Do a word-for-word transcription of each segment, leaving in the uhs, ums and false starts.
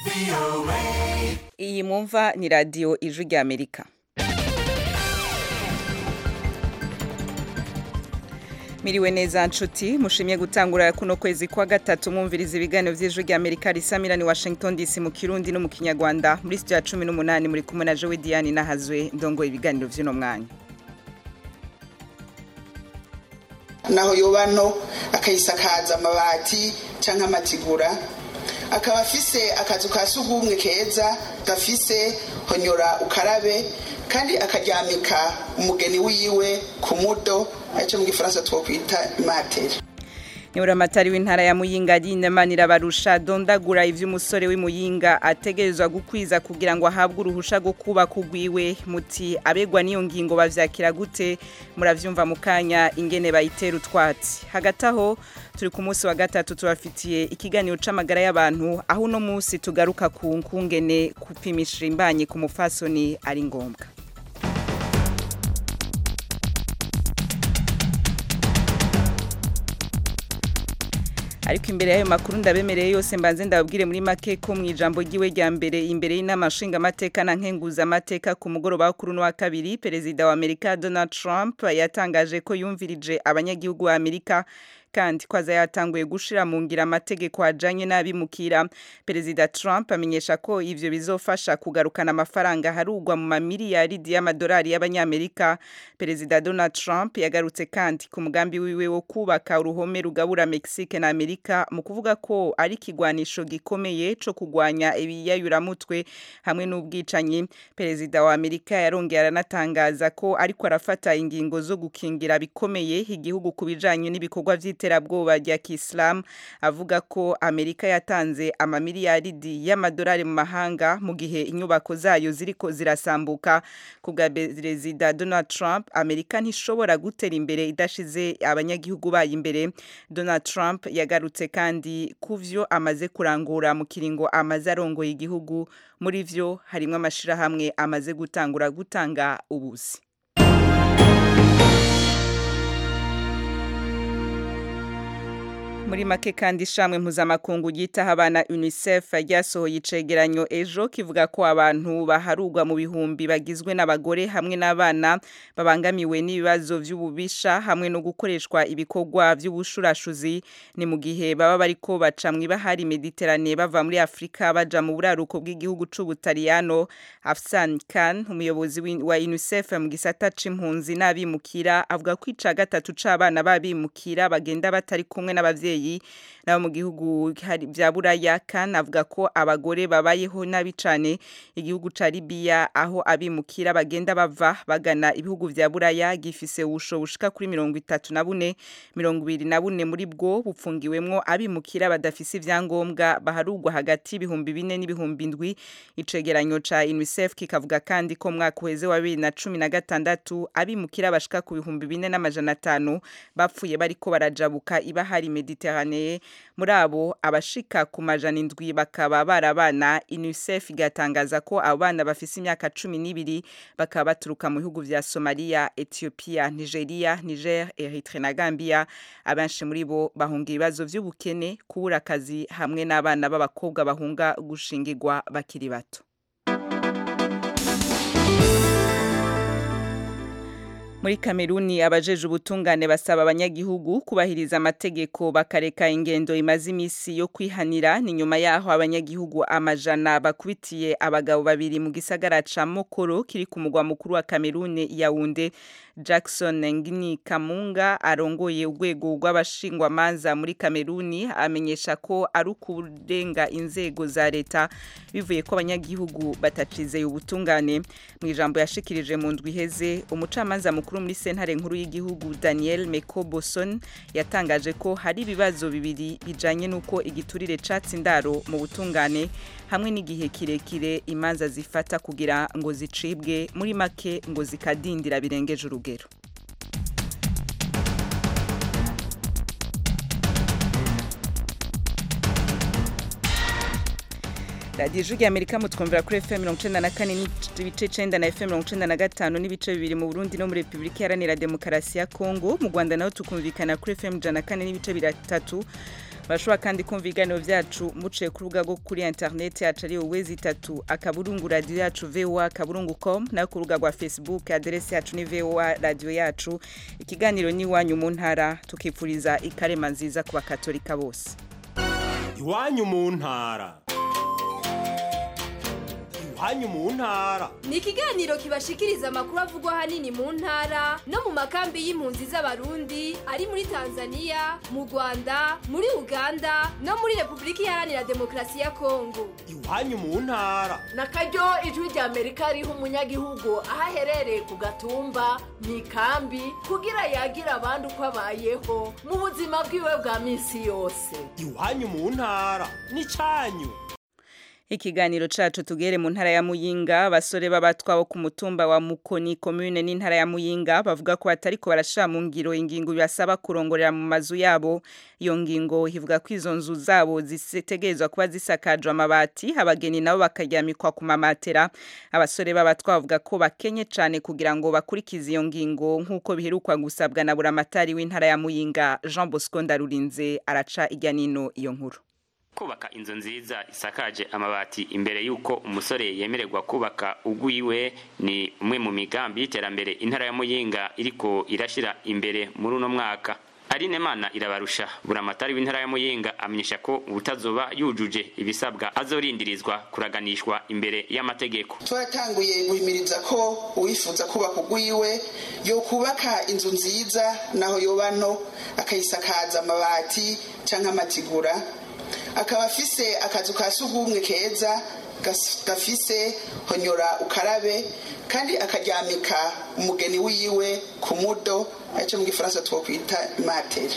Iyi mwumva ni radio Ijwi rya Amerika. Miriwe neza nshuti mushimye gutangura kuno kwezi kwa gatatu mwumviriza ibiganiro vy'Ijwi rya Amerika risamira ni Washington D C mu Kirundi no mu Kinyarwanda muri studio ya cumi n'umunani muri kumwe na Joe Diane nahazwe ndongo ibiganiro vy'ino mwanya. Naho yobano akayisakaza amabati canke amatigura akaba afise akazu ka sugumwe keza gafise honyora ukarabe kandi akaryamika umugeni wiwe ku mudo aco mu gifaransa twokwita materi. Nyuramatari w'intara ya Muyinga Arinemanira barusha dondagura ivy'umusore w'Imuyinga ategerezwa gukwiza kugira ngo ahabwe uruhusha go kuba kugwiwe muti abegwa niyo ngingo bavyakira gute muravyumva mukanya ingene bayitera utwatsi. Hagataho turi ku munsi wa gatatu tubafitiye ikiganiro c'amagara y'abantu aho uno munsi tugaruka ku nkungene kupimisha imbanye ku mufasoni ari ngombwa. Ariko imbere y'ayo makuru ndabemereye yose mbanze ndababwire muri make ko mwijambo giwe rya mbere imbere y'inamashinga amateka na nkenguza amateka ku mugoroba kuri no wa kabiri Perezida wa Amerika Donald Trump yatangaje ko yumvirije abanyagihugu wa Amerika kandi kwaza yatanguye gushira mu ngira amategeko ajanye n'abimukira. Perezida Trump amenyesha ko ivyo bizofasha kugarukana amafaranga harugwa mu mamiliyaridi y'amadolari y'abanyamerika. Perezida Donald Trump yagarutse kandi ku mugambi wiwe wo kubaka uruhome rugabura Mexique na Amerika mu kuvuga ko ari kigwanisho gikomeye co kugwanya ibiyayuramutwe hamwe n'ubwicanyi. Perezida wa Amerika yarongeye aranatangaza ko ariko arafata ingingo zo gukingira bikomeye igihugu kubijanye n'ibikorwa vy'ite terabwoba rya Kiislamu avuga ko Amerika yatanze amamiliyaridi y'amadolari mu mahanga mu gihe inyubako zayo ziriko zirasambuka. Kubwa Perezida Donald Trump Amerika ntishobora gutera imbere idashize abanyagihugu bayo imbere. Donald Trump yagarutse kandi kuvyo amaze kurangura mu kiringo amaze arongoye igihugu, muri vyo harimwe amashira hamwe amaze gutangura gutanga ubuzi. Muri make kandi shamwe mpuzamakungu yitaho abana UNICEF ryasohoye icegeranyo ejo kivuga ko abantu baharugwa mu bihumbi bagizwe n'abagore hamwe n'abana babangamiwe n'ibibazo vy'ububisha hamwe no gukoreshwa ibikorwa vy'ubushurashuzi ni mu gihe baba bariko baca mw'ibahari Mediterane bava muri Afrika baja mu buraruko bw'igihugu c'Ubutaliyano. Afsan Khan umuyobozi wa UNICEF mu gisata c'impunzi n'abimukira avuga ko ica gatatu c'abana babimukira bagenda batari kumwe n'abavyeyi nabo mu gihugu vya Buraya. Kandi avuga ko abagore babayeho nabi cane igihugu ca Libya aho abimukira bagenda bava bagana ibihugu vya Buraya gifise ubusho bushika kuri mirongo itatu na bune mirongo ibiri na bune muri bwo bupfungiwemwo abimukira badafise ivyangombwa baharugwa hagati y'ibihumbi bine n'ibihumbi indwi. Icegeranyo ca UNICEF kikavuga kandi ko mwaka uheze wa bibiri na cumi na gatandatu abimukira bashika ku bihumbi bine n'amajana atanu bapfuye bariko barajabuka ibahari Mediterane. Muri abo abashika ku majana indwi bakaba barabana. UNICEF igatangaza ko abana bafise imyaka cumi n'ibiri bakaba baturuka mu bihugu vya Somalia, Ethiopia, Nigeria, Niger, Eritrea na Gambia. Abanshi muri bo bahunga ibibazo vy'ubukene, kubura akazi hamwe n'abana b'abakobwa bahunga gushingirwa bakiri bato. Muri Kameruni abajeje ubutungane basaba abanyagihugu kubahiriza amategeko bakareka ingendo imaze imisi yo kwihanira. Ni nyuma yaho abanyagihugu amajana bakubitiye abagabo babiri mu gisagara ca Mokoro kiri ku mugwa mukuru wa Kameruni Yaounde. Jackson Ngini Kamunga arongoye urwego rw'abashingwa manza muri Kameruni amenyesha ko ari ukurenga inzego za leta bivuye ko abanyagihugu batacizeye ubutungane. Mu ijambo yashikirije mu ndwi heze umucamanza mukuru muri sentare nkuru y'igihugu Daniel Mekoboson yatangaje ko hari ibibazo bibiri bijanye nuko igiturire catsindaro mu butungane hamwe n'igihe kirekire imanza zifata kugira ngo zicibwe, muri make ngo zikadindira birengeje urugero. Radio Ijwi rya Amerika mutwumvira kuri F M mirongo icenda na kane n'ibice icenda na F M mirongo icenda na gatanu n'ibice bibiri mu Burundi no muri Republika Iharanira Demokarasi ya Kongo. Mu Rwanda naho tukumvikana kuri F M ijana na kane n'ibice bitatu bashobora kandi kumva ibiganiro vyacu muciye ku rubuga rwo kuri internet yacu ari wezi itatu akaburungu radio yacu voa akaburungu com na ku rubuga rwa Facebook adresse yacu ni voa radio yacu. Ikiganiro ni wanyu mu ntara, tukipfuriza ikarema nziza ku bakatolika bose. Iwanyu mu ntara. Iwanyu mu ntara ni ikiganiro kibashikiriza amakuru avugwa hanini mu ntara no mu makambi y'impunzi z'abarundi ari muri Tanzania, mu Rwanda, muri Uganda no muri Republika Iharanira Demokarasi ya Kongo. Iwanyu mu ntara nakaryo ijwi rya Amerika riho umunyagihugu ahaherereye ku gatumba mu ikambi kugira yagira abandi uko abayeho mu buzima bwiwe bwa misi yose. Iwanyu mu ntara ni canyu. Ikiganiro cacu tugere mu ntara ya Muyinga. Abasore b'abatwa bo ku mutumba wa Mukoni commune n'intara ya Muyinga bavuga ko atariko barashira mu ngiro ingingo yasaba kurongorera mu mazu yabo. Iyo ngingo ivuga ko izo nzu zabo zitegerezwa kuba zisakajwe amabati, abageni nabo bakaryamikwa ku mamatera. Abasore b'abatwa bavuga ko bakenye cane kugira ngo bakurikize iyo ngingo nkuko biherukwa gusabwa na buramatari w'intara ya Muyinga Jean Bosco Ndarurinze araca ijyanino iyo nkuru. Kubaka inzu nziza isakaje amabati imbere yuko umusore yemererwa kubaka ugwiwe ni umwe mu migambi y'iterambere intara ya Muyinga iriko irashira imbere muri uno mwaka. Aline Mana irabarusha buramatari w'intara ya Muyinga amenyesha ko ubutazoba yujuje ibisabwa azorindirizwa kuraganishwa imbere y'amategeko. Twatanguye guhimiriza ko uwifuza kubaka ugwiwe yo kubaka inzu nziza naho yobano akayisakaza amabati canke amatigura, akaba afise akazu ka sugumwe keza gafise honyora ukarabe kandi akaryamika umugeni wiwe ku mudo aco mu gifaransa twokwita mater.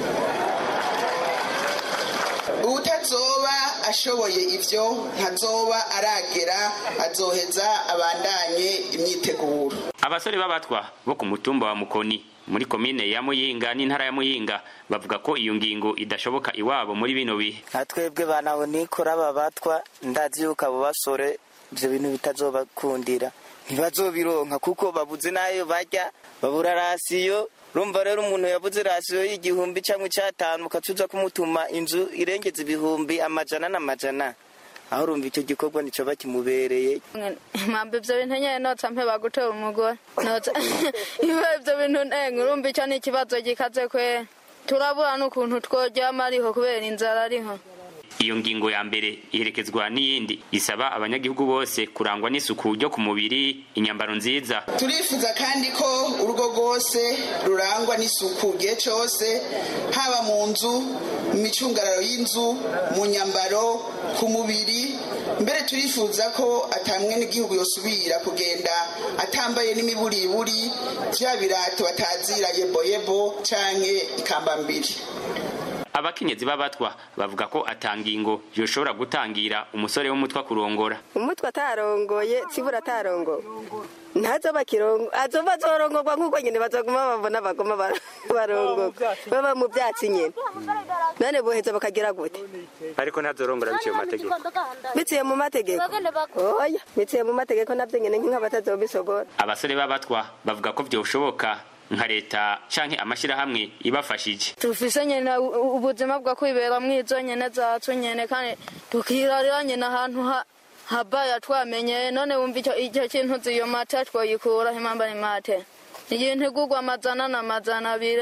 Utazoba ashoboye ivyo ntazoba aragera azoheza abandanye imyiteguro. Abasore b'abatwa bo ku mutumba wa Mukoni muri komine ya Muyinga n'intara ya Muyinga bavuga ko iyo ngingo idashoboka iwabo muri bino bihe. Natwebwe banaho nikora babatwa ndazi yuko abo basore ivyo bintu bitazobakundira ntibazobironka kuko babuze nayo barya babura rasiyo. Rumva rero umuntu yabuze rasiyo y'igihumbi cyangwa cyatanu ukacuza kumutuma inzu irengeze ibihumbi amajana n'amajana, aho urumva icyo gikorwa nico bakimubereye. Mambe ivyo bintu nyene notsa mpe bagutera umugore notsa iwe ivyo bintu nenge urumva icyo ni ikibazo gikaze kwe turabura n'ukuntu tworyama ariho kubera inzara ariho. Iyo ngingo ya mbere iherekezwa n'iyindi isaba abanyagihugu bose kurangwa n'isuku ryo ku mubiri, inyambaro nziza. Turifuza kandi ko urugo rwose rurangwa n'isuku gihe cyose, haba mu nzu, mu micungararo y'inzu, mu nyambaro, ku mubiri. Mbere turifuza ko atamwe n'igihugu yosubira kugenda atambaye n'imiburiburi vya birato batazira yebo yebo canke ikambambiri. Abakenyezi b'abatwa bavuga ko atangingo yoshobora gutangira umusore w'umutwa kurongora. Umutwa atarongoye sibura atarongo ntazo bakirongo azoba zorongorwa nkuko nyene bazoguma bavona bagoma barongo baba mu byatsi nyene nane boheza bakagira gute ariko ntazorongora biciye mu mategeko biciye mu mategeko oya biciye mu mategeko navyo nyene nk'abatazobisogora. Abasore b'abatwa bavuga ko vyoshoboka nka leta canke amashira hamwe ibafashije. Tufise nyene ubuzima bwa kwibera mwizo nyene zacu nyene kandi tukirarira nyene ahantu ha habaya twamenye none wumva icyo icyo kintu ziyo mata twoyikura himamba ni mate ikintu gugwa amazana na mazana abiri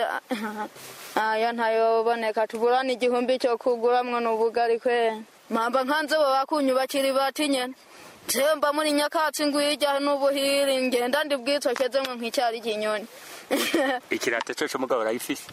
aya ntayo boneka tuburana igihumbi cyo kuguramwe n'ubugari kwe mamba nkanze bo bakunyubakira ibati nyene Temba muri nyakatsi ngwija n'ubuhiri ngenda ndibwitokeze ngo nk'icyari kinyoni. Ikirate cyo cyo mugabo rayifise.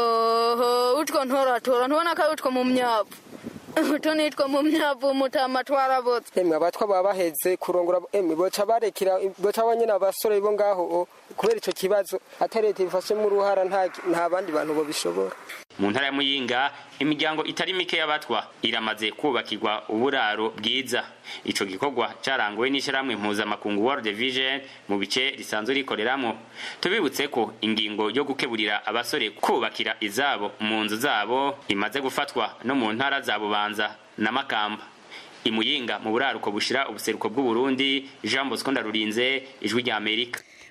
Yo utwo ntora tora ntubona ko utwo mu myavu. Uto nitwo mu myavu mutama twarabotse. Emwe abatwa babaheze kurongora emwe boca barekira boca abanyina abasore bo ngaho kubera ico kibazo atarete bifashe mu ruhara nta nta bandi bantu bo bishobora. Mu ntara ya Muyinga imiryango itari mike y'abatwa iramaze kubakirwa uburaro bwiza. Ico gikorwa carangowe n'ishiramwe mpuzamakungu World Vision mu bice risanzwe rikoreramo. Tubibutse ko ingingo yo gukeburira abasore kubakira izabo mu nzu zabo imaze gufatwa no mu ntara za Bubanza na Makamba. Imuyinga mu buraruko bushira ubuseruko bw'u Burundi, Jean Bosco Ndarurinze, Ijwi rya Amerika.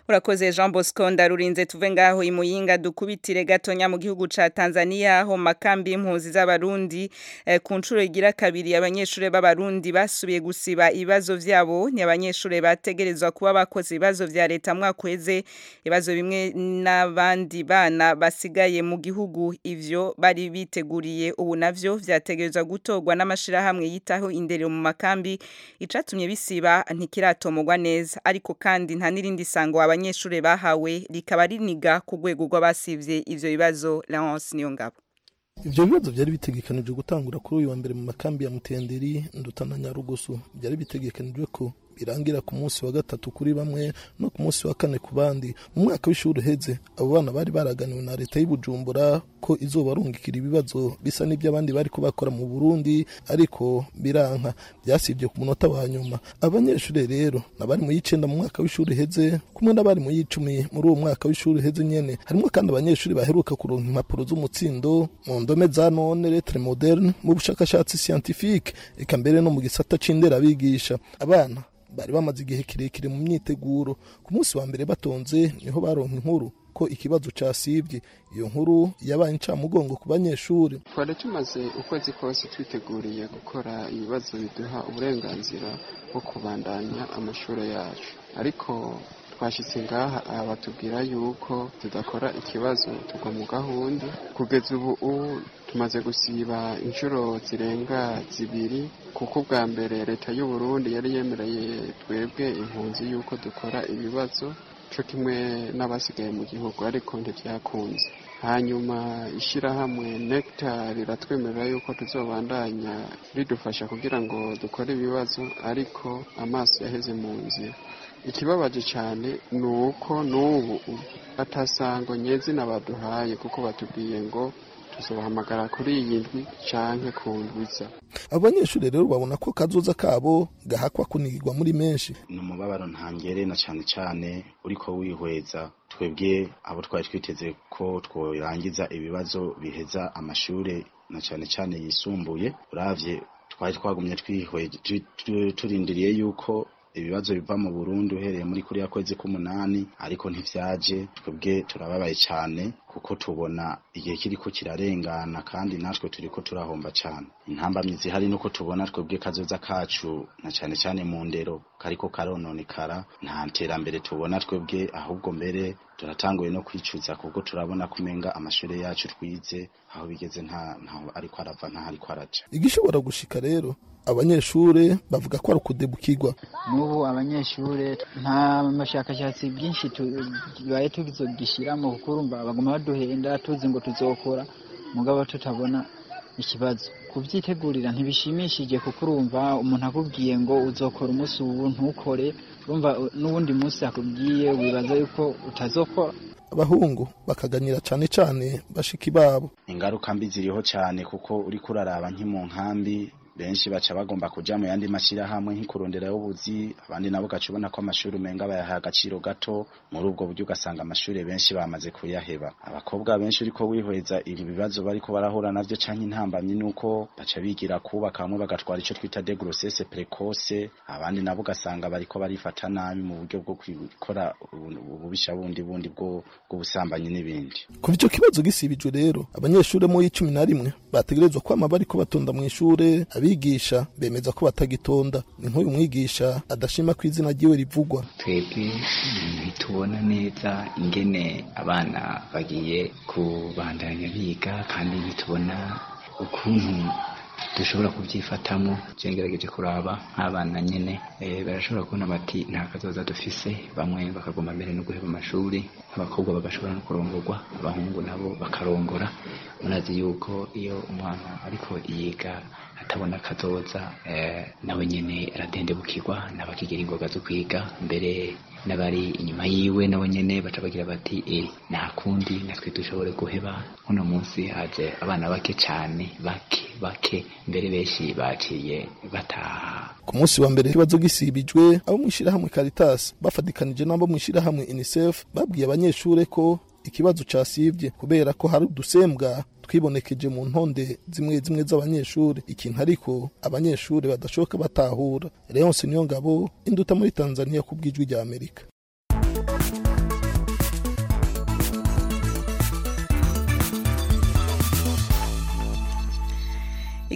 Urakoze Jean Bosco ndarurinze tuve ngaho imuyinga dukubitire gatonya mu gihugu ca Tanzania ho makambi impunzi z'abarundi eh, ku ncuro igira kabiri abanyeshure b'abarundi basubiye gusiba ibibazo vyabo ni abanyeshure bategerezwa kuba bakoze ibibazo vya leta mwakweze ibibazo bimwe n'abandi bana basigaye mu gihugu ivyo bari biteguriye ubu navyo vyategerezwa gutorwa n'amashira hamwe yitaho indero mu makambi icatumye bisiba ntikiratomogwa neza ariko kandi nta nirindi sango abanyeshure bahawe rikaba riniga ku rwego rw'abasivye ivyo bibazo Laurence Niyongabo. Ivyo bibazo byari bitegekanijwe gutangura kuri uyu wa mbere mu makambi ya Mutenderi Ndutana Nyarugusu byari bitegekanijwe ko birangira ku munsi wa gatatu kuri bamwe no ku munsi wa kane ku bandi. Mu mwaka w'ishuri heze abo bana bari baraganiwe na leta y'Ibujumbura ko izobarungikira ibibazo bisa n'iby'abandi bari ko bakora mu Burundi ariko biranka byasivye ku munota wa nyuma. Abanyeshure rero nabari mu y'icenda mu mwaka w'ishuri heze kumwe n'abari mu y'icumi muri uwo mwaka w'ishuri heze nyene harimo kandi abanyeshure baheruka kuronka impapuro z'umutsindo mu ndome za none lettre moderne mu bushakashatsi scientifique eka mbere no mu gisata c'indera bigisha. Abana bari bamaze igihe kirekire mu myiteguro ku munsi wa mbere batonze niho baronka inkuru ko ikibazo casivye. Iyo nkuru yabaye incamugongo ku banyeshure. Twari tumaze ukwezi kose twiteguriye gukora ibibazo biduha uburenganzira bwo kubandanya amashuri yacu ariko twashitse ngaha abatubwira yuko tudakora ikibazo tugwa mu gahunda. Kugeza ubu tumaze gusiba inshuro zirenga zibiri kuko bwa mbere leta y'u Burundi yari yemereye twebwe impunzi yuko dukora ibibazo cyo kimwe n'abasigaye mu gihugu ariko ntivyakunze. Hanyuma ishirahamwe Nectar riratwemerera yuko tuzobandanya ridufasha kugira ngo dukore ibibazo ariko amaso yaheze mu nzira. Ikibabaje cyane nuko n'ubu batasango nyezina baduhaye kuko batubwiye ngo tuzobahamagara kuri iyi ndwi canke ku ndwiza. Abanyeshure rero babona ko kazoza kabo gahakwa kunigirwa muri menshi. Numubabaro ntangere na cyane cyane uriko wihweza twebwe abo twari twiteze ko tworangiza ibibazo biheza amashure na cyane cyane yisumbuye. Uravye twari twagumye twihweje turindiriye yuko ibibazo biva mu Burundi uhereye muri kuri ya kwezi k'umunani ariko ntivyaje. Twebwe turababaye cyane kuko tubona igihe kiriko kirarengana kandi natwe turiko turahomba cyane. Intambamyizi hari nuko tubona twebwe kazoza kacu na cyane cyane mu ndero kariko karononekara nta nterambere tubona twebwe ahubwo mbere turatanguye no kwicuza kuko turabona kumenga amashure yacu twize aho bigeze nta ntaho ariko arava nta ariko araja. Igishobora gushika rero abanyeshure bavuga ko ari kudebukirwa. N'ubu abanyeshure nta mashakashatsi byinshi tubaye tugizogishiramo kukurumba bagoma baduhenda tuzi ngo tuzokora mugabo tutabona ikibazo kuvyitegurira ntibishimishije kuko urumva umuntu akubwiye ngo uzokora umunsi ubu ntukore urumva n'ubundi munsi akubwiye wibaza yuko utazokora. Abahungu bakaganira cyane cyane bashiki babo. Ingaruka mbi ziriho cyane kuko uri kuraraba nki mu nkambi benshi baca bagomba kuja mu yandi mashira hamwe nk'ikurondera y'ubuzi abandi nabo gacubona ko amashuri umenga bayaha agaciro gato muri ubwo buryo ugasanga amashuri benshi bamaze kuyaheba. Abakobwa benshi uriko wihweza ibi bibazo bariko barahura navyo canke intambamye nuko baca bigira kubaka bamwe bagatwara ico twita de grossesse précoce abandi nabo gasanga bariko barifata nabi mu buryo bwo kwikora ububisha bundi bundi bwo bw'ubusambanyi n'ibindi. Kuva ico kibazo gisibijwe rero abanyeshure mu y'icumi na rimwe bategerezwa kwama bariko batonda mu ishure. Abigisha bemeza ko batagitonda. Ni nk'uyu mwigisha adashima ko izina ryiwe rivugwa. Twebwe ntitubona neza ingene abana bagiye kubandanya biga kandi ntitubona ukuntu dushobora kubyifatamo. Cyengerageje kuraba nk'abana nyene eh barashobora kubona bati nta kazoza dufise bamwe bakagoma mbere no guheba amashuri abakobwa bagashobora no kurongorwa abahungu nabo bakarongora. Munazi yuko iyo umwana ariko yiga atabona kazoza eh nawe nyene aradendebukirwa nabakigera ingoga zo kwiga mbere nabari inyuma yiwe nawe nyene batabagira bati eh nta kundi natwe dushobore guheba. Uno munsi haje abana bake cyane bake bake mbere beshi baciye bataha. Ku munsi wa mbere kibazo gisibijwe abo mwishira hamwe Caritas bafadikanije nabo mwishira hamwe UNICEF babwiye abanyeshure ko ikibazo casivye kubera ko hari udusembwa twibonekeje mu ntonde zimwe zimwe z'abanyeshure ikintu ariko abanyeshure badashoka batahura. Leonce Niyongabo Induta muri Tanzania kubwijwi rya Amerika.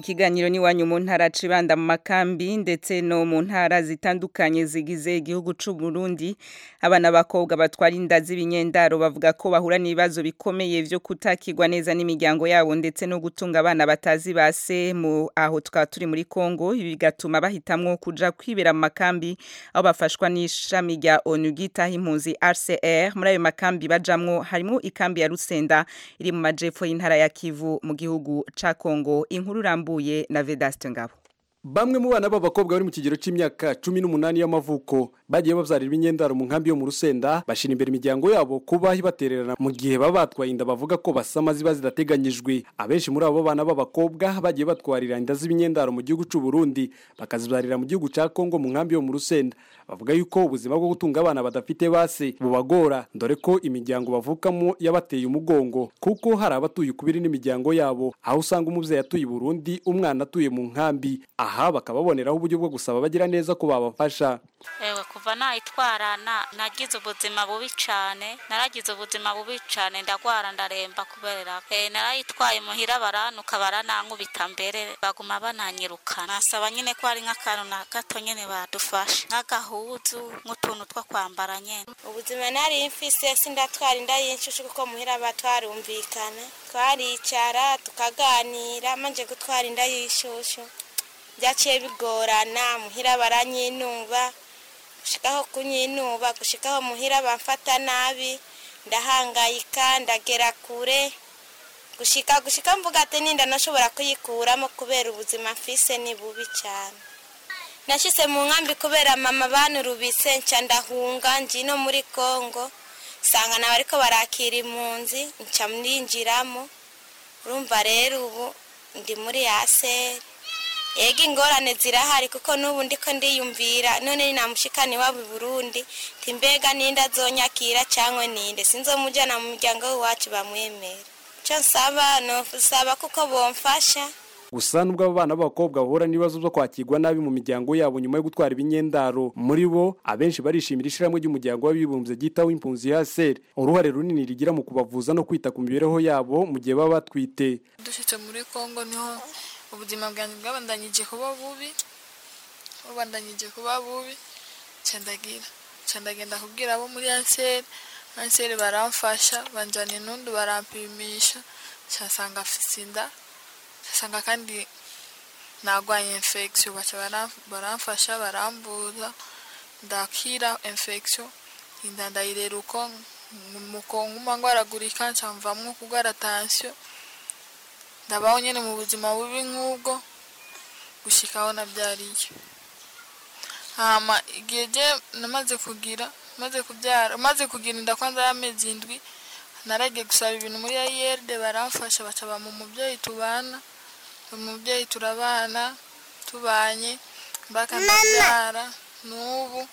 ikiganiro ni wanyu mu ntara cibanda mu makambi ndetse no mu ntara zitandukanye zigize igihugu c'u Burundi. Abana bakobwa batwara inda z'ibinyendaro bavuga ko bahura n'ibibazo bikomeye vyo kutakirwa neza n'imiryango yabo ndetse no gutunga abana batazi base mu aho tukaba turi muri Kongo. Ibi bigatuma bahitamwo kuja kwibera mu makambi aho bafashwa n'ishami rya ONU gitaha impunzi R C R. Muri ayo makambi bajamwo harimo ikambi ya Rusenda iri mu majepfo y'intara ya Kivu mu gihugu ca Kongo. Inkuru rambuye na Vedaste Ngabo. Bamwe mu bana b'abakobwa bari mu kigero c'imyaka cumi n'umunani y'amavuko bagiye bavyarira ibinyendaro mu nkambi yo mu Rusenda bashira imbere imiryango yabo kuba hibatererana mu gihe baba batwaye inda bavuga ko basama ziba zidateganyijwe. Abenshi muri abo bana b'abakobwa bagiye batwarira inda z'ibinyendaro mu gihugu c'u Burundi bakazibarira mu gihugu ca Kongo mu nkambi yo mu Rusenda. Bavuga yuko ubuzima bwo gutunga abana badafite base bubagora ndore ko imiryango bavukamo yabateye umugongo kuko hari abatuye kubiri n'imiryango yabo aho usanga umuvyeyi atuye i Burundi umwana atuye mu nkambi. Aha bakababoneraho uburyo bwo gusaba bagira neza ko babafasha. Ewe kuva nayitwarana nagize ubuzima bubi cyane naragize ubuzima bubi cyane ndagwara ndaremba kubera eh narayitwaye muhira baranuka baranankubita mbere baguma bananyiruka. Nasaba nyine ko ari nk'akantu na gato nyene badufasha nk'agahuzu nk'utuntu two kwambara nyene. Ubuzima nari mfise sindatwara inda y'inshushu kuko muhira batwarumvikana twaricara tukaganira manje gutwara inda y'ishushu byaciye bigorana muhira baranyinuba gushikaho kunyinuba gushikaho muhira bamfata nabi ndahangayika ndagera kure gushika gushika mvuga ati ninda nashobora kuyikuramo kubera ubuzima mfise ni bubi cyane. Nashise mu nkambi kubera mama banurubise nca ndahunga njino muri Kongo sanga na bariko barakira impunzi nca mninjiramo urumva rero ubu ndi muri Aseri. Ega ingorane zirahari kuko nubu ndiko ndiyumvira none ni namushikani wa Burundi timbega ninda zonyakira cyangwe ninde sinzomujana mu muryango wacu bamwemera. Cyo nsaba no saba kuko bomfasha. Gusa nubwo abo bana b'abakobwa bahura n'ibibazo byo kwakirwa nabi mu miryango yabo nyuma yo gutwara ibinyendaro muri bo abenshi barishimira ishiramwe ry'umuryango w'abibumbye gitaho impunzi ya Ser uruhare runini rigira mu kubavuza no kwita ku mibereho yabo mu gihe baba batwite. Dushitse muri Kongo niho ubuzima bwanjye bwabandanyije kuba bubi ubandanyije kuba bubi cendagira cendagenda kubwira abo muri Ansel Ansel baramfasha banjana inundu barampimisha cyasanga afisinda cyasanga kandi nagwanye infection bacha baramfasha barambuza ndakira infection inda ndayireruko mukongo mangwaragurika ncamvamwe kugwara tension ndabaho nyene mu buzima bubi nk'ubwo gushikaho nabyariye. Hama igihe je namaze kugira maze kubyara maze kugira inda kwanza y'amezi indwi naragiye gusaba ibintu muri A I R D baramfasha baca ba mu mubyeyi tubana mu mubyeyi turabana tubanye mbaka ndabyara n'ubu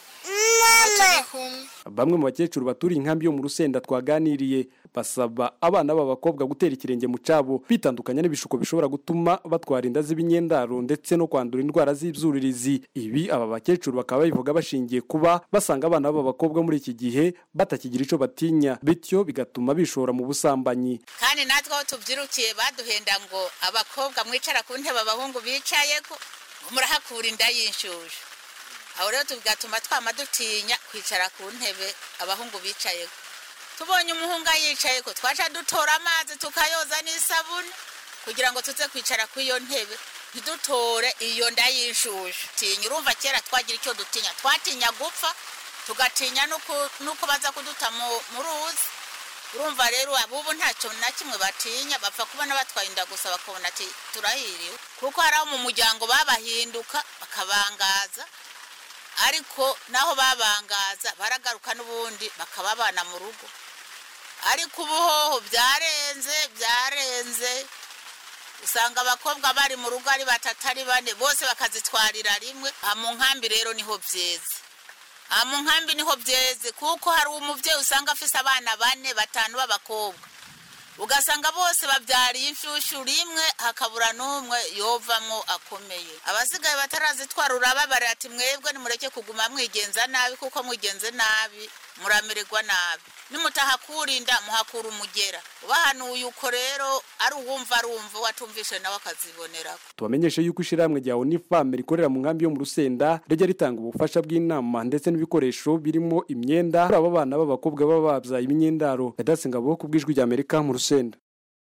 bamwe mu bakecuru baturiye inkambi yo mu Rusenda twaganiriye basaba abana b'abakobwa gutera ikirenge mu cabo bitandukanya n'ibishuko bishobora gutuma batwara inda z'ibinyendaro ndetse no kwandura indwara z'ibzuririzi. Ibi aba bakecuru bakaba bivuga bashingiye kuba basanga abana b'abakobwa muri iki gihe batakigira ico batinya bityo bigatuma bishora mu busambanyi. Kandi natwe aho tubyirukiye baduhenda ngo abakobwa mwicara ku ntebe abahungu bicayeko murahakura inda y'inshushu. Aho rero tugatuma twama dutinya kwicara ku ntebe abahungu bicaye. Tubonye umuhunga yicaye ko twaca dutora amazi tukayoza n'isabuni kugira ngo tuze kwicara ku iyo ntebe ntidutore iyo nda y'inshushu. Tinya urumva kera twagira icyo dutinya twatinya gupfa tugatinya nuko nuko baza kuduta mu ruzi. Urumva rero abubu ntacyo na kimwe batinya bapfa kubona batwaye inda gusa bakabona ati turahiriwe kuko hari mu muryango babahinduka bakabangaza ariko naho babangaza baragaruka n'ubundi bakababana mu rugo. Ariko ubuhoho byarenze byarenze usanga abakobwa bari mu rugo ari batatari bane bose bakazitwarira rimwe. Mu nkambi rero niho byeze mu nkambi niho byeze kuko hari umuvyeyi usanga afise abana bane batanu b'abakobwa ugasanga bose babyariye imfyushu rimwe hakabura n'umwe yovamwo akomeye. Abasigaye batarazitwara urababara ati mwebwe nimureke kuguma mwigenza nabi kuko mwigenze nabi muramererwa nabi nimutahakurinda muhakura umugera ubahanuye uko rero ari uwumva arumva watumvishe nawe akazibonerako. Tubamenyeshe yuko ishiramwe rya Onifam rikorera mu nkambi yo mu Rusenda ryo ritanga ubufasha bw'inama ndetse n'ibikoresho birimo imyenda aba bana b'abakobwa baba babyaye imyendaro. Yadasenga bo kubwijwi rya Amerika mu Rusenda.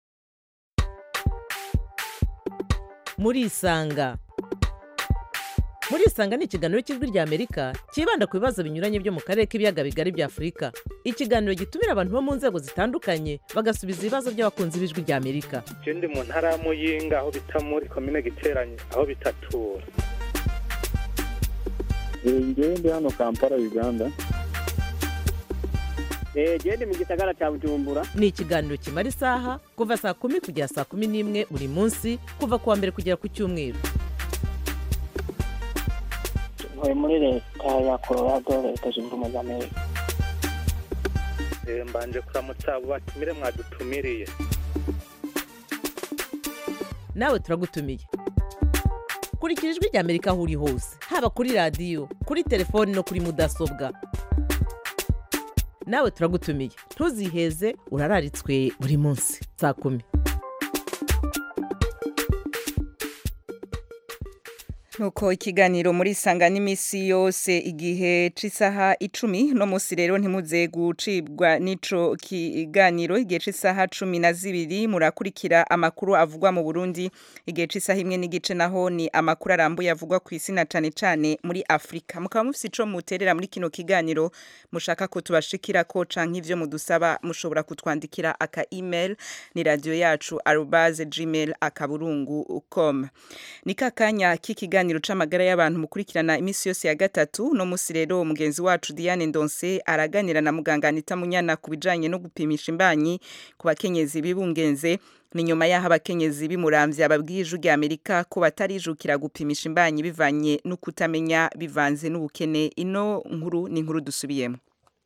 Muri isanga Muri isanga ni ikiganiro cy'ijwi rya Amerika kibanda ku bibazo binyuranye byo mu karere k'ibiyaga bigari bya Afrika. Ikiganiro gitumira abantu bo mu nzego zitandukanye bagasubiza ibibazo by'abakunzi b'ijwi rya Amerika. Je ndi mu ntara ya Muyinga aho bita muri commune Giteranye aho bitatura. Ngiye ndi hano Kampala Uganda. Eh je ndi mu gisagara cya Bujumbura. Ni ikiganiro kimara isaha kuva saa kumi kugera saa kumi n'imwe buri munsi kuva kuwa mbere kugera ku cyumweru. Ntuye muri leta ya Colorado leta zunze ubumwe za Amerika. Eh mbanje kuramutsa abo batumire mwadutumiriye. Nawe turagutumiye. Kurikira ijwi rya Amerika aho uri hose haba kuri radio kuri telefone no kuri mudasobwa. Nawe turagutumiye ntuziheze urararitswe buri munsi saa kumi. Nuko ikiganiro muri sanga n'imisi yose igihe c'isaha icumi no musi rero ntimuze gucibwa nico kiganiro igihe c'isaha cumi na zibiri murakurikira amakuru avugwa mu Burundi igihe c'isaha imwe n'igice naho ni amakuru arambuye avugwa ku isi na cane cane muri Afrika. Mukaba mufise ico muterera muri kino kiganiro mushaka ko tubashikira ko canke ivyo mudusaba mushobora kutwandikira aka email ni radio yacu arobase gmail akaburungu dot com. Nikakanya k'ikiganiro ikiganiro c'amagara y'abantu mukurikirana imisi yose ya gatatu no musi rero mugenzi wacu Diane Ndonse araganira na muganga Anita Munyana kubijanye no gupimisha imbanyi ku bakenyezi bibungenze ni nyuma yaho abakenyezi bimuramvye ababwije rya Amerika ko batarijukira gupimisha imbanyi bivanye no kutamenya bivanze n'ubukene. Ino nkuru ni nkuru dusubiyemo.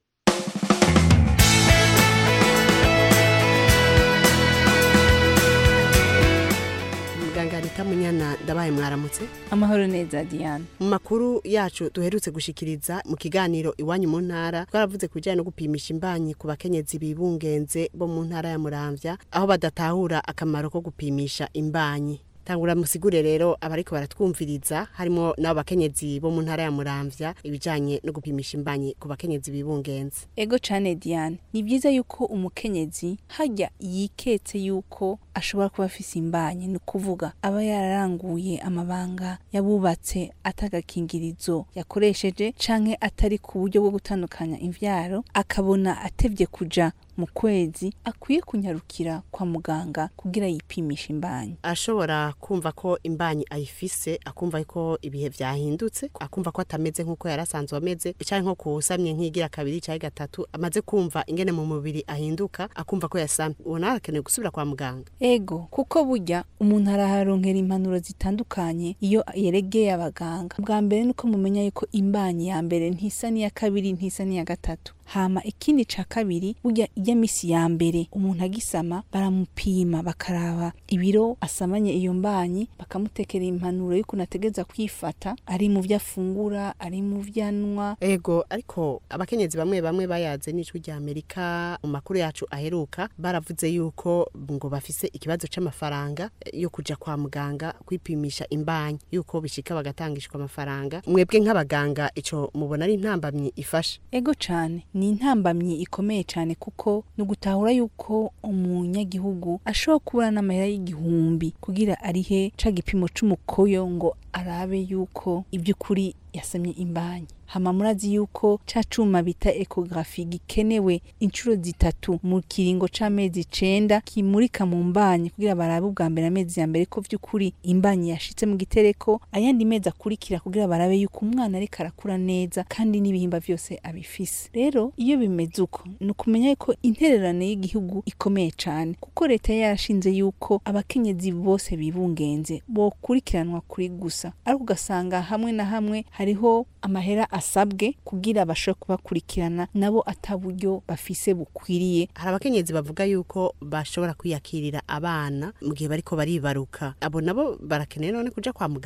Anita Munyana ndabaye mwaramutse. Amahoro neza Diane. Mu makuru yacu duherutse gushikiriza mu kiganiro iwanyu mu ntara twaravuze kubijanye no gupimisha imbanyi ku bakenyezi bibungenze bo mu ntara ya Muramvya aho badatahura akamaro ko gupimisha imbanyi. Tangura musigure rero abariko baratwumviriza harimo nabo bakenyezi bo mu ntara ya Muramvya ibijanye no gupimisha imbanyi ku bakenyezi bibungenze. Ego cane Diane, ni byiza yuko umukenyezi hajya yiketse yuko ashobora kuba afise imbanyi, ni kuvuga aba yararanguye amabanga yabubatse atagakingirizo yakoresheje canke atari ku buryo bwo gutandukanya imvyaro, akabona atevye kuja mu kwezi akwiye kunyarukira kwa muganga kugira yipimisha imbanyi. Ashobora kumva ko imbanyi ayifise, akumva ko ibihe vyahindutse, akumva ko atameze nkuko yarasanzwe ameze, cyane nko kusamye nkigira kabiri cyangwa gatatu, amaze kumva ingene mu mubiri ahinduka, akumva ko yasamye. Ubona arakeneye gusubira kwa muganga. Ego, kuko burya umuntu araharonkera impanuro zitandukanye iyo yeregeye abaganga. Bwa mbere nuko mumenya yuko imbanyi ya mbere ntisa n'iya kabiri ntisa n'iya gatatu. Hama ikindi ca kabiri burya ijya misi ya mbere umuntu agisama baramupima bakaraba ibiro asamanye iyo mbanyi, bakamutekera impanuro yuko nategeza kwifata ari mu vya fungura ari mu vyanwa. Ego, ariko abakenyezi bamwe bamwe bayaze n'ijwi rya Amerika mu makuru yacu aheruka baravuze yuko ngo bafise ikibazo c'amafaranga yo kuja kwa muganga kwipimisha imbanyi, yuko bishika bagatangishwa amafaranga. Mwebwe nk'abaganga ico mubona ari intambamyi ifasha? Ego cane, ni intambamyi ikomeye cyane kuko no gutahura yuko umunyagihugu ashobora kubura n'amahera y'igihumbi kugira arihe ca gipimo c'umukoyo ngo arabe yuko iby'ukuri yasamye imbanyi. Hama murazi yuko ca cuma bita ecography gikenewe inshuro zitatu mu kiringo c'amezi cenda kimurika mu mbanyi kugira barabe ubwa mbere amezi ya mbere ko vy'ukuri imbanyi yashitse mu gitereko, ayandi mezi akurikira kugira barabe yuko umwana ariko arakura neza kandi n'ibihimba vyose abifise. Rero iyo bimeze uko ni ukumenya yuko intererane y'igihugu ikomeye cane kuko leta yarashinze yuko abakenyezi bose bibungenze bo kurikiranwa kuri gusa, ariko ugasanga hamwe na hamwe hariho amahera asabwe kugira bashobore kubakurikirana nabo ataburyo bafise bukwiriye. Hari abakenyezi bavuga yuko bashobora kwiyakirira abana mu gihe bariko baribaruka, abo nabo barakeneye none kuja kwa muganga.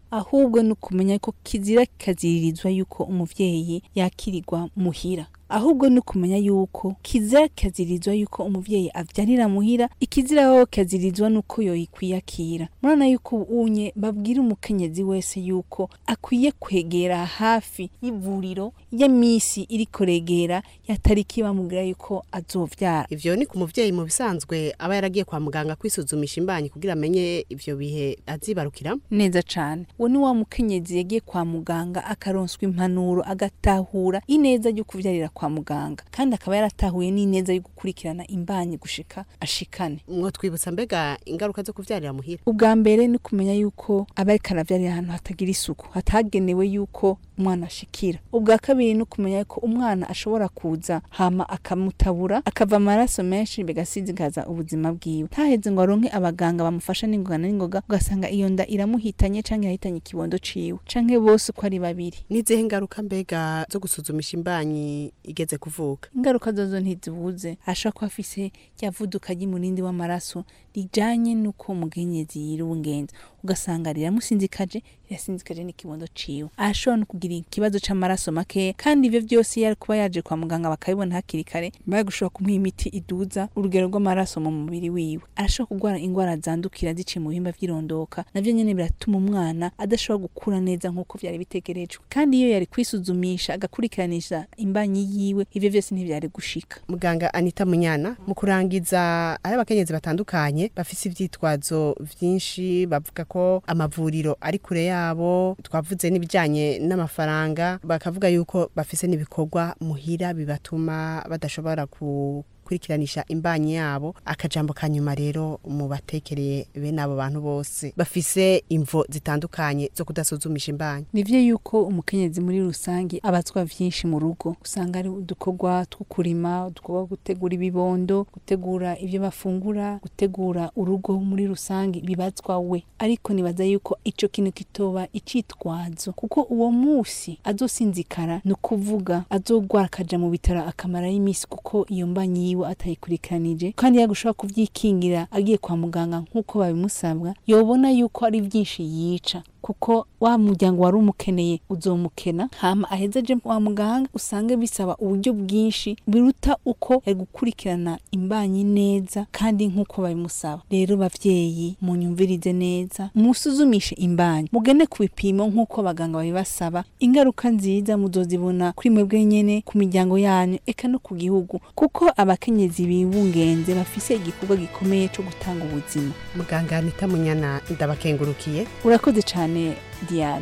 ahubwo ni ukumenya ko kizira kaziririzwa yuko umuvyeyi yakirirwa muhira ahubwo ni ukumenya yuko kizira kazirizwa yuko umuvyeyi avyarira muhira ikiziraho kazirizwa nuko yoyikwiyakira murana yuko unye babwira umukenyezi wese yuko akwiye kwegera hafi y'ivuriro y'imisi iri koregera yatariki bamubwira yuko azovyara. Ivyo ni ku muvyeyi mu bisanzwe aba yaragiye kwa muganga kwisuzumisha imbanyi kugira amenye ivyo bihe azibarukira neza cane. Wo ni wa mukenyezi yagiye kwa muganga akaronswa impanuro agatahura ineza yo kuvyarira kwa muganga kandi akaba yaratahuye n'ineza yo gukurikirana imbanyi gushika ashikane. Mwo twibutsa mbega ingaruka zo kuvyarira muhira. Ubwa mbere ni kumenya yuko abari karavyarira ahantu hatagira isuku hatagenewe yuko umwana ashikira. Ubwa kabiri ni kumenya ko umwana ashobora kuza hama akamutabura akava amaraso menshi bigasizigaza ubuzima bwiwe. Taheze ngo aronke abaganga bamufasha n'ingogana n'ingoga ugasanga iyo nda iramuhitanye canke yahitanye ikibondo ciwe canke bose ko ari babiri. Nizihe ingaruka mbega zo gusuzumisha imbanyi igeze kuvuka? Ingaruka zozo ntizibuze. Ashaka ko afise ryavuduka ry'umurindi w'amaraso rijanye nuko umukenyezi yirungenza ugasanga riramusinzikaje irasinzikaje n'ikibondo ciwe. Ashobora kugira ikibazo c'amaraso make kandi ivyo byose yari kuba yaje kwa muganga bakabibona hakiri kare bari gushobora kumuha imiti iduza urugero rw'amaraso mu mubiri wiwe. Arashobora kugwara ingwara zandukira ziciye mu bihimba vy'irondoka navyo nyene biratuma umwana adashobora gukura neza nkuko vyari bitegerejwe kandi iyo yari kwisuzumisha agakurikiranisha imbanyi yiwe ivyo vyose ntivyari gushika. Muganga Anita Munyana mu kurangiza ari abakenyezi batandukanye bafise ivyitwazo vyinshi bavuga ko amavuriro ari kure yabo twavuze n'ibijanye n'amafaranga bakavuga yuko bafise n'ibikorwa muhira bibatuma badashobora ku kurikiranisha imbanyi yabo. Akajambo kanyuma rero mu batekereye bene abo bantu bose bafise imvo zitandukanye zo kudasuzumisha imbanyi. Nivyo yuko umukenyezi muri rusangi abatswa vyinshi mu rugo usanga ari udukorwa two kurima udukorwa gutegura ibibondo gutegura ivyo bafungura gutegura urugo muri rusangi bibatswa we ariko nibaza yuko ico kintu kitoba icitwazo kuko uwo musi azosinzikara no kuvuga azogwara kaja mu bitaro akamara y'imisi kuko iyo mbanyi atayikurikiranije kandi yagushobora kuvyikingira agiye kwa muganga nkuko babimusabwa yobona yuko ari byinshi yica kuko wa muryango wari umukeneye uzomukena hama ahezeje wa muganga usange bisaba uburyo bwinshi biruta uko yari gukurikirana imbanyi neza kandi nkuko babimusaba. Rero bavyeyi munyumvirize neza musuzumishe imbanyi mugene ku bipimo nkuko abaganga babibasaba. Ingaruka nziza muzozibona kuri mwebwe nyene ku miryango yanyu eka no ku gihugu kuko abakenyezi bibungenze bafise igikorwa gikomeye cyo gutanga ubuzima. Muganga Anita Munyana ndabakengurukiye. Urakoze cyane Diane.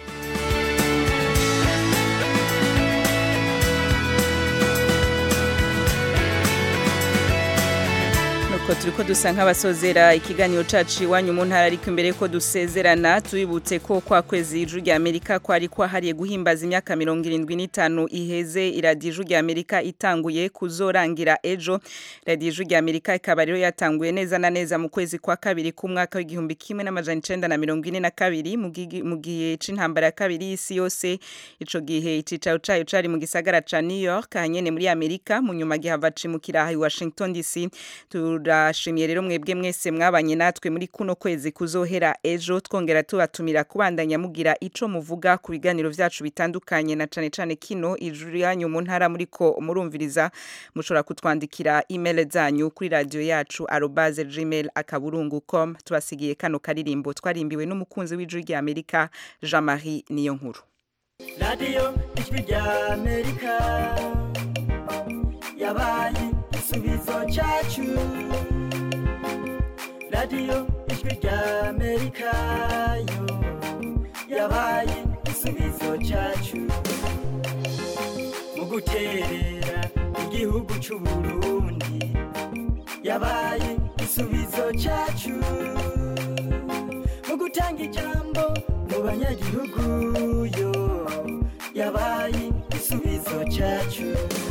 Nuko turiko dusa nk'abasozera ikiganiro cacu iwanyu mu ntara ariko imbere ko dusezerana tubibutse ko kwa kwezi ijuru rya Amerika kwari kwahariye guhimbaza imyaka mirongo irindwi n'itanu iheze iradiyo ijuru rya Amerika itanguye kuzorangira ejo. Radiyo ijuru rya Amerika ikaba rero yatanguye neza na neza mu kwezi kwa kabiri k'umwaka w'igihumbi kimwe n'amajana icenda na mirongo ine na kabiri mu gihe c'intambara ya kabiri y'isi yose. Ico gihe icicaro cayo cari mu gisagara ca New York hanyene muri Amerika mu nyuma gihava cimukira i Washington D C. Turashimiye rero mwebwe mwese mwabanye natwe muri kuno kwezi kuzohera ejo twongera tubatumira kubandanya mugira ico muvuga ku biganiro vyacu bitandukanye na cane cane kino ijuru yanyu mu ntara muriko murumviriza. Mushobora kutwandikira email zanyu kuri radio yacu arobase gmail akaburungu com. Tubasigiye kano karirimbo twarimbiwe n'umukunzi w'ijuru rya Amerika Jean-Marie Niyonkuru. Radio ijwi rya Amerika yabaye igisubizo cyacu. Radio ijwi rya Amerika yo yabaye igisubizo cyacu mu guterera igihugu cy'u Burundi yabaye igisubizo cyacu mu gutanga ijambo mu banyagihugu yo yabaye igisubizo cyacu.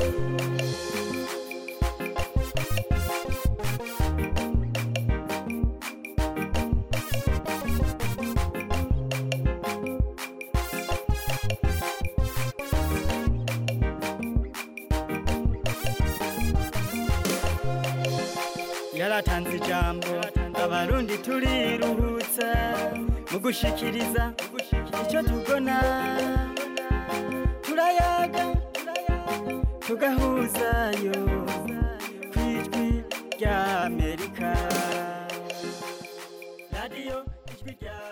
Yaratanze ijambo abarundi turiruhutsa mu gushikiriza icyo tubona turayaga tugahuzayo ku ijwi rya amerika radiyo ijwi rya